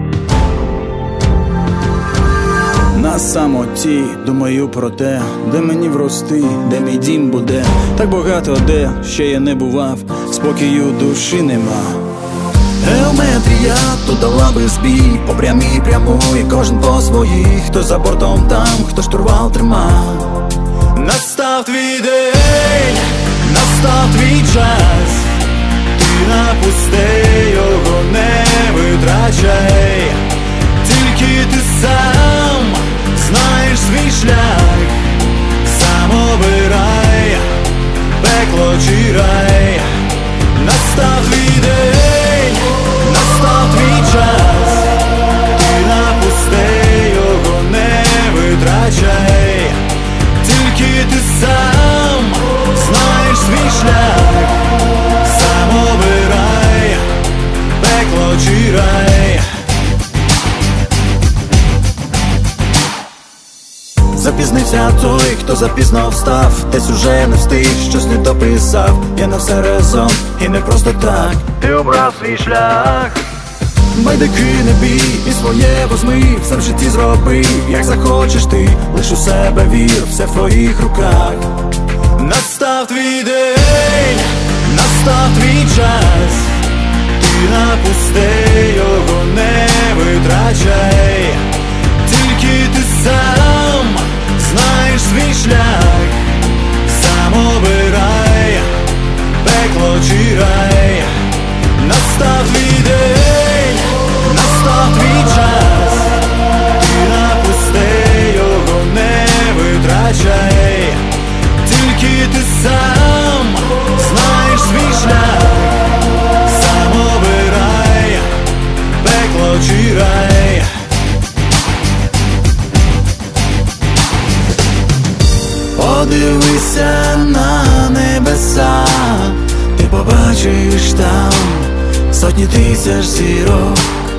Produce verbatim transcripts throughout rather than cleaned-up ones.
На самоті думаю про те, де мені врости, де мій дім буде. Так багато де ще я не бував, спокою душі нема. Геометрія тут дала би збій, по прямій прямує кожен по своїй. Хто за бортом там, хто штурвал тримав. Настав твій день, настав твій час. Ти напусти його, не витрачай. Тільки ти сам знаєш свій шлях. Сам обирай, пекло чи рай. Настав твій день, настав твій час. Ти напусти його, не витрачай. Тільки ти сам знаєш свій шлях. Сам обирай, пекло чи рай. Запізнився той, хто запізно встав, десь уже не встиг, щось не дописав. Я на все резон і не просто так. Ти обрав свій шлях. Байдики не бій, і своє возьми, все в житті зроби, як захочеш ти, лиш у себе вір, все в твоїх руках. Настав твій день, настав твій час. Ти напусти його, не витрачай. Тільки ти сам знаєш свій шлях. Сам обирай, пекло чи рай. Настав твій день, настав твій час. Ти напусти його, не витрачай. Тільки ти сам знаєш свій шлях. Сам обирай, пекло чи рай. Подивися на небеса, ти побачиш там сотні тисяч зірок.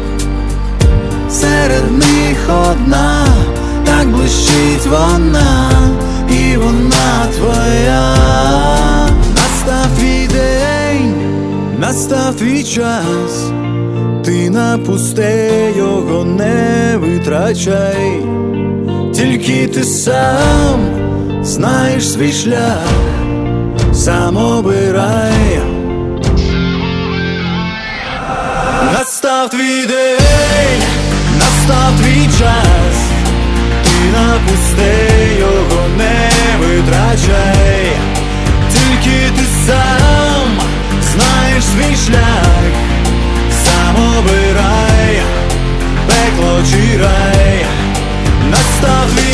Серед них одна, так блищить вона, і вона твоя. Настав твій день, настав твій час. Ти напусти його, не витрачай. Тільки ти сам знаєш свій шлях. Сам обирай. Настав твій день, настав твій час. Ти напусти його, не витрачай. Тільки ти сам знаєш свій шлях. Сам обирай, пекло чи рай. Настав твій